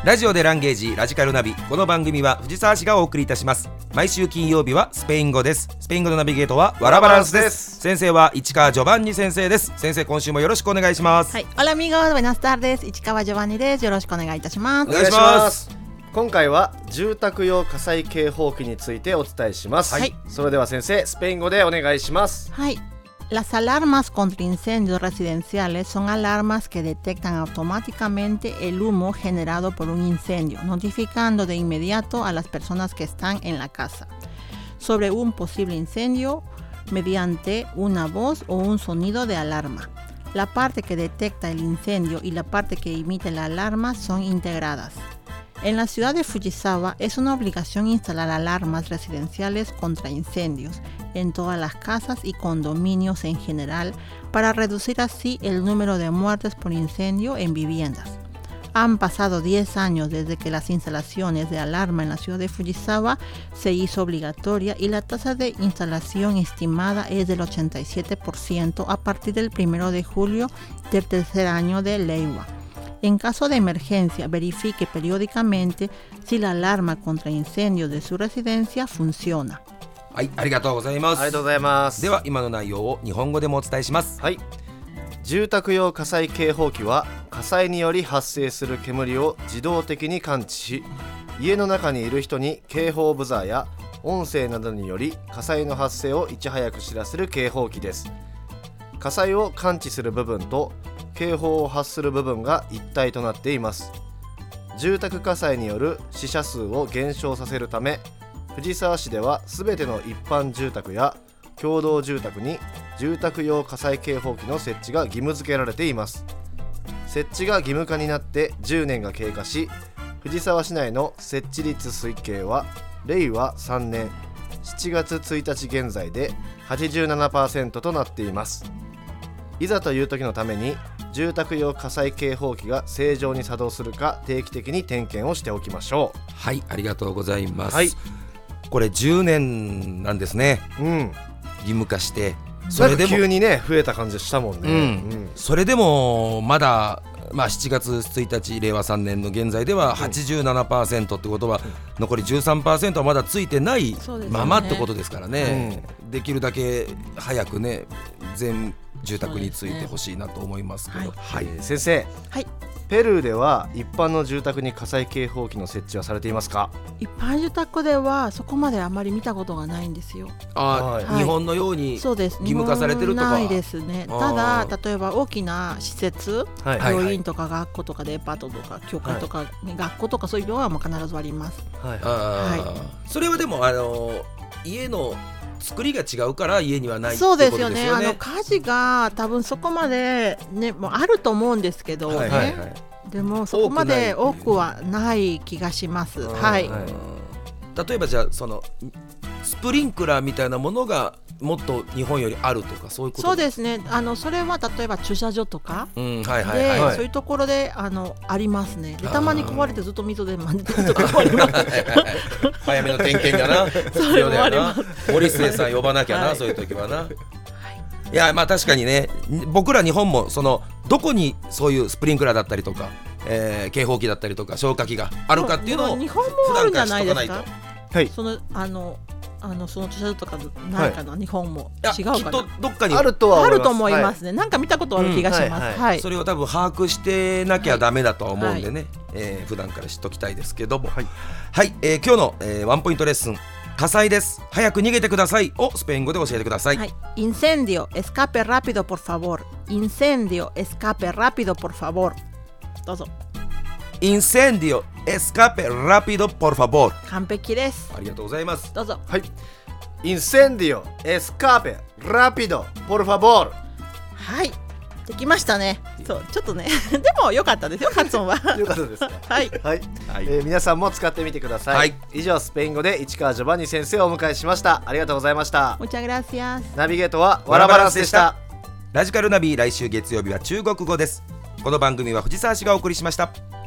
ラジオでランゲージラジカルナビ。この番組は藤沢市がお送りいたします。毎週金曜日はスペイン語です。スペイン語のナビゲートはワラバランスです。先生は市川ジョバンニ先生です。先生、今週もよろしくお願いします。 はい、Hola amigos, buenas tardes. 市川ジョバンニです。よろしくお願いいたします。 お願いします。 今回は住宅用火災警報器についてお伝えします。はい、それでは先生、スペイン語でお願いします。 はい。Las alarmas contra incendios residenciales son alarmas que detectan automáticamente el humo generado por un incendio, notificando de inmediato a las personas que están en la casa sobre un posible incendio mediante una voz o un sonido de alarma. La parte que detecta el incendio y la parte que emite la alarma son integradas. En la ciudad de Fujisawa es una obligación instalar alarmas residenciales contra incendios en todas las casas y condominios en general para reducir así el número de muertes por incendio en viviendas. Han pasado 10 años desde que las instalaciones de alarma en la ciudad de Fujisawa se hizo obligatoria y la tasa de instalación estimada es del 87% a partir del 1 de julio del tercer año de Leiwa. En caso de emergencia, verifique periódicamente si la alarma contra incendios de su residencia funciona. はい、ありがとうございます。 ありがとうございます。 では今の内容を日本語でもお伝えします。 はい。住宅用火災警報器は火災により発生する煙を自動的に感知し、家の中にいる人に警報ブザーや音声などにより火災の発生をいち早く知らせる警報器です。火災を感知する部分と警報を発する部分が一体となっています。住宅火災による死者数を減少させるため、藤沢市ではすべての一般住宅や共同住宅に住宅用火災警報器の設置が義務付けられています。設置が義務化になって10年が経過し、藤沢市内の設置率推計は令和3年7月1日現在で 87% となっています。いざという時のために住宅用火災警報器が正常に作動するか定期的に点検をしておきましょう。 はい、ありがとうございます。 はい、 これ10年なんですね。義務化して、 それでも急にね増えた感じしたもんね。 それでもまだ、7月1日令和3年の現在では 87% ってことは、残り 13% はまだついてないままってことですからね。できるだけ早くね全住宅についてほしいなと思いますけど。 はい、先生、はい、ペルーでは一般の住宅に火災警報器の設置はされていますか？ 一般住宅ではそこまであまり見たことがないんですよ。 日本のように義務化されてるとかないですね。ただ例えば大きな施設、病院とか学校とかデパートとか教会とか、学校とかそういうのは必ずあります。 それはでも家の作りが違うから家にはないってそうことですよでね。 すよね。火事が多分そこまで、もうあると思うんですけどね、でもそこまで多くはない気がします。 例えばじゃあそのスプリンクラーみたいなものがもっと日本よりあるとかそういうこと？ そうですね。それは例えば駐車場とかで、そういうところでありますね。でたまに壊れてずっと水で混ぜてるとかあります早めの点検がな必要だよな。森末さん呼ばなきゃな、そういう時はな。いや、確かにね、僕ら日本もどこにそういうスプリンクラーだったりとか、警報器だったりとか消火器があるかっていうのを日本もあるんじゃないですか。その駐車場とかないかな、日本も違うかな。 きっとどっかにあると思いますね。なんか見たことある気がします。 それを多分把握してなきゃダメだとは思うんでね、普段から知っときたいですけども。はい、今日の、ワンポイントレッスン、火災です、早く逃げてくださいをスペイン語で教えてください。 Incendio, escape rápido por favor. Incendio, escape rápido por favor. どうぞ。 Incendio, escape rápido por favor。 完璧です。 ありがとうございます。 どうぞ。 はい。Incendio, escape rápido por favor。 はい、できましたね。そう、ちょっとねでも良かったですよ、発音は。 良かったですか。 はい、 皆さんも使ってみてください。以上、スペイン語で市川ジョバンニ先生をお迎えしました。ありがとうございました。 Muchas gracias。 ナビゲートはワラバランスでした。 ラジカルナビ、来週月曜日は中国語です。この番組は藤沢市がお送りしました。